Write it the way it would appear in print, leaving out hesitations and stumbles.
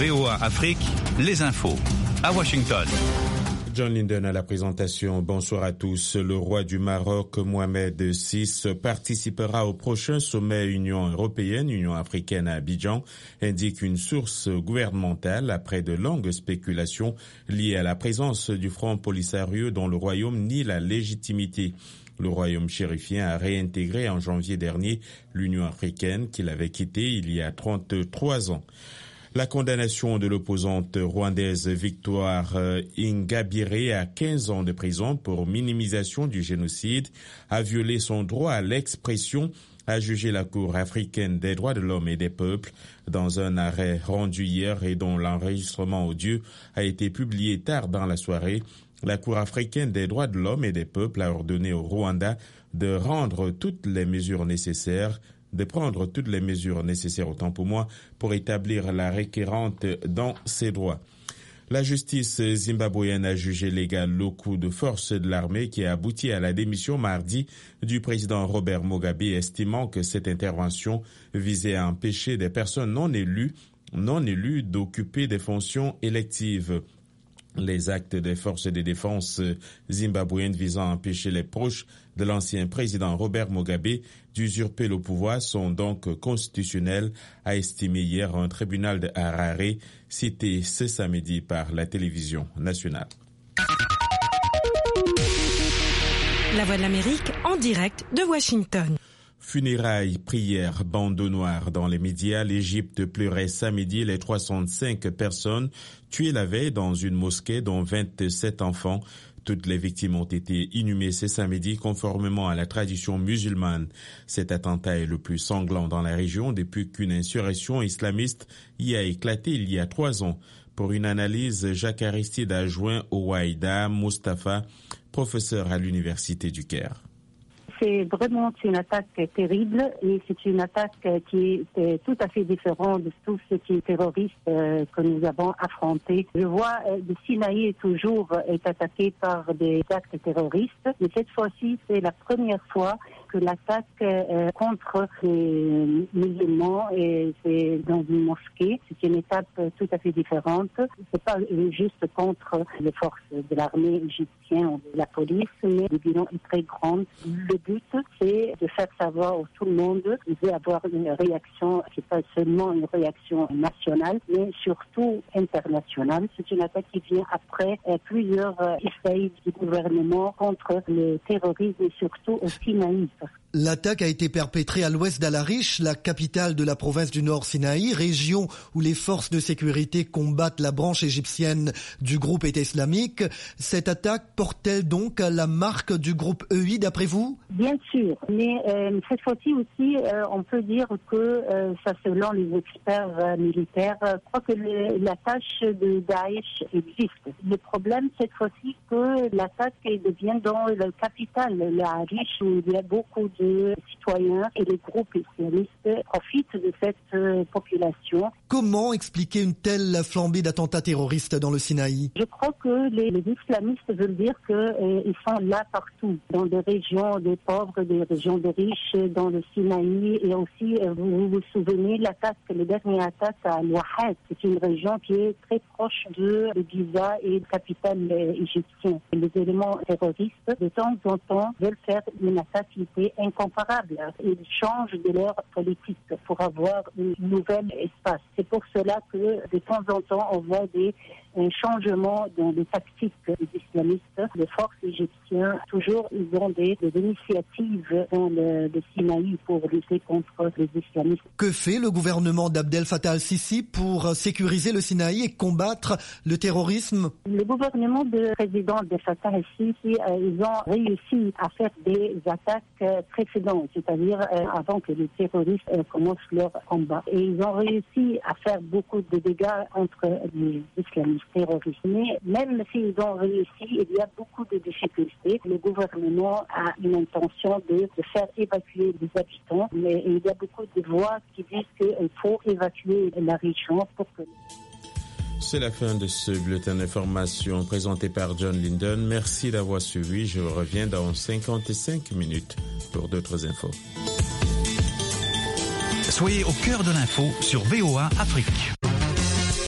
VOA Afrique, les infos. À Washington. John Linden à la présentation. Bonsoir à tous. Le roi du Maroc, Mohamed VI, participera au prochain sommet Union européenne-Union africaine à Abidjan, indique une source gouvernementale après de longues spéculations liées à la présence du Front Polisario dont le royaume nie la légitimité. Le royaume chérifien a réintégré en janvier dernier l'Union africaine qu'il avait quittée il y a 33 ans. La condamnation de l'opposante rwandaise Victoire Ingabire à 15 ans de prison pour minimisation du génocide a violé son droit à l'expression, a jugé la Cour africaine des droits de l'homme et des peuples dans un arrêt rendu hier et dont l'enregistrement audio a été publié tard dans la soirée. La Cour africaine des droits de l'homme et des peuples a ordonné au Rwanda de prendre toutes les mesures nécessaires autant pour moi pour établir la requérante dans ses droits. La justice zimbabwéenne a jugé légal le coup de force de l'armée qui a abouti à la démission mardi du président Robert Mugabe, estimant que cette intervention visait à empêcher des personnes non élues d'occuper des fonctions électives. Les actes des forces de défense zimbabwéennes visant à empêcher les proches de l'ancien président Robert Mugabe d'usurper le pouvoir sont donc constitutionnels, a estimé hier un tribunal de Harare, cité ce samedi par la télévision nationale. La Voix de l'Amérique en direct de Washington. Funérailles, prières, bandeaux noirs dans les médias. L'Égypte pleurait samedi les 305 personnes tuées la veille dans une mosquée, dont 27 enfants. Toutes les victimes ont été inhumées ce samedi conformément à la tradition musulmane. Cet attentat est le plus sanglant dans la région depuis qu'une insurrection islamiste y a éclaté il y a 3 ans. Pour une analyse, Jacques Aristide a joint Ouaïda Mustafa, professeur à l'Université du Caire. C'est vraiment une attaque terrible et c'est une attaque qui est tout à fait différente de tout ce qui est terroriste que nous avons affronté. Je vois le Sinaï toujours est attaqué par des actes terroristes, mais cette fois-ci c'est la première fois que l'attaque contre les musulmans et c'est dans une mosquée. C'est une étape tout à fait différente. C'est pas juste contre les forces de l'armée égyptienne ou de la police, mais le bilan est très grand. Le but, c'est de faire savoir à tout le monde d'avoir une réaction, c'est pas seulement une réaction nationale, mais surtout internationale. C'est une attaque qui vient après plusieurs essais du gouvernement contre le terrorisme et surtout au Sinaï. L'attaque a été perpétrée à l'ouest d'Al-Arish, la capitale de la province du Nord Sinaï, région où les forces de sécurité combattent la branche égyptienne du groupe État islamique. Cette attaque porte-t-elle donc la marque du groupe EI d'après vous? Bien sûr, mais cette fois-ci aussi, on peut dire que ça selon les experts militaires, croient que la tâche de Daesh existe. Le problème cette fois-ci que l'attaque devient dans la capitale, l'Arish, où il y a beaucoup de citoyens et les groupes islamistes profitent de cette population. Comment expliquer une telle flambée d'attentats terroristes dans le Sinaï? Je crois que les islamistes veulent dire qu'ils sont là partout, dans des régions des pauvres, des régions des riches, dans le Sinaï et aussi, vous vous souvenez, le dernier attaque à Al-Wahad, c'est une région qui est très proche de Giza et de la capitale égyptienne. Les éléments terroristes, de temps en temps, veulent faire une attaque qui est incomparable. Ils changent de leur politique pour avoir un nouvel espace. C'est pour cela que de temps en temps, on voit un changement dans les tactiques des islamistes. Les forces égyptiennes, toujours, ils ont des initiatives dans le Sinaï pour lutter contre les islamistes. Que fait le gouvernement d'Abdel Fattah al-Sisi pour sécuriser le Sinaï et combattre le terrorisme? Le gouvernement du président Abdel Fattah al-Sisi, ils ont réussi à faire des attaques précédentes, c'est-à-dire avant que les terroristes commencent leur combat. Et ils ont réussi à faire beaucoup de dégâts contre les islamistes terroristes. Mais même s'ils ont réussi, il y a beaucoup de difficultés. Le gouvernement a une intention de faire évacuer les habitants, mais il y a beaucoup de voix qui disent qu'il faut évacuer la région pour que... C'est la fin de ce bulletin d'information présenté par John Linden. Merci d'avoir suivi. Je reviens dans 55 minutes pour d'autres infos. Soyez au cœur de l'info sur VOA Afrique.